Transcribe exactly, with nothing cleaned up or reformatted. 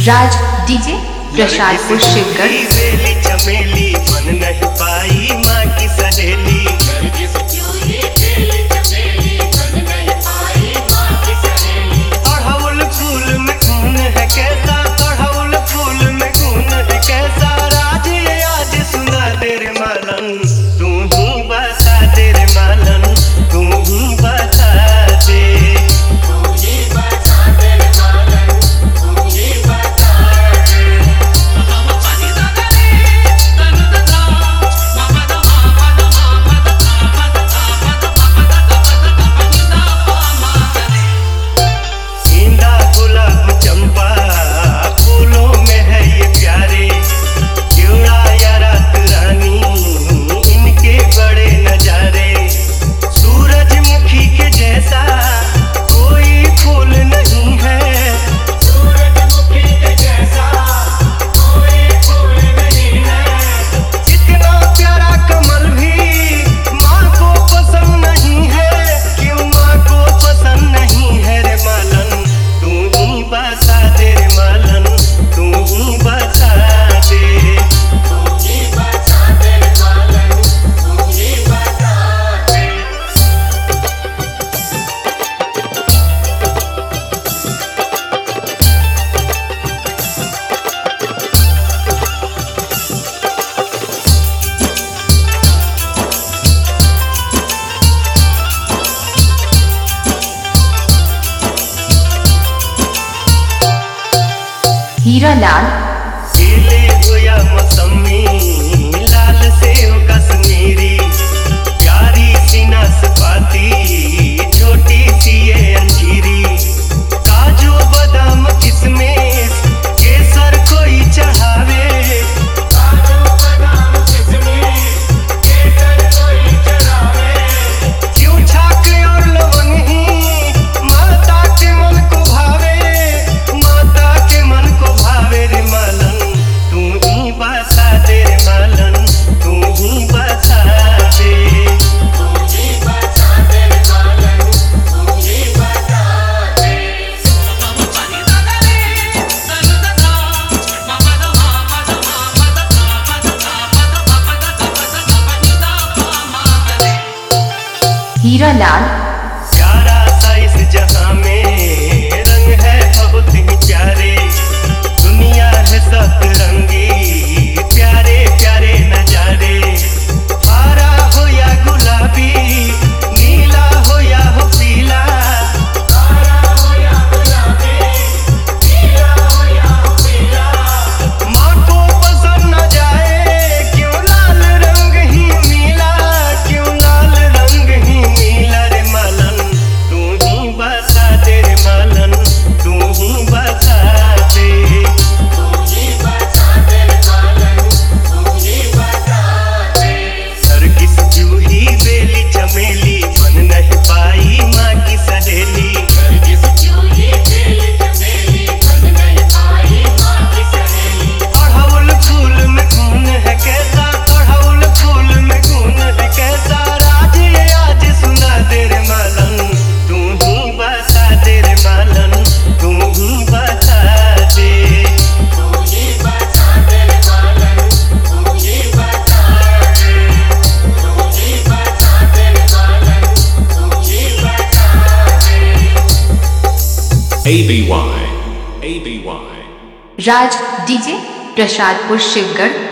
राज DJ Prasadpur Shivgarh. बेली चमेली बन नहीं पाई माँ की सहेली। अड़हुल फूल में खून है कैसा, अड़हुल फूल में खून है कैसा। राज ये आज सुना तेरे मालन, तू ही बता तेरे मालन, तू ही बता दे। हीरा लाल केले हो या मौसमी, लाल सेव कश्मीरी, प्यारी सी नाशपाती, छोटी सी ये अंजीरी। काजू बादाम किशमिश केसर कोई चढ़ावे, काजू बादाम किशमिश केसर कोई चढ़ावे। क्यों छाक और लवंग ही माता के मन को भावे, माता के मन को भावे रे मालन, तू ही बता दे रे मालन, तू ही बता दे। तू ही बता दे रे मालन, तू ही बता दे। हीरा लाल प्यारा सा इस जहां में रंग है बहुत ही प्यारे, दुनिया है सतरंगी, प्यारे प्यारे नजारे। हरा हो या गुलाबी, नीला हो या हो पीला, हरा हो या गुलाबी, नीला हो या हो पीला। माँ को पसंद न जाए क्यों लाल रंग ही नीला, क्यों लाल रंग ही नीला रे मालन, तू ही बता दे रे मालन, तू ही बता दे। तू ही बता दे रे मालन, तू ही बता दे। नरगिस जूही बेली चमेली बन नहीं पाई माँ की सहेली। नरगिस जूही बेली चमेली बन नहीं पाई माँ की सहेली। अड़हुल फूल में खून है कैसा, अड़हुल फूल में खून है कैसा। राज ये आज सुना दे रे मालन, तू ही बता दे रे मालन, तू ही बता दे। तू ही बता दे रे मालन, तू ही बता दे। तू ही बता दे रे मालन, तू ही बता दे। A B Y A B Y Raj DJ Prasadpur Shivgarh.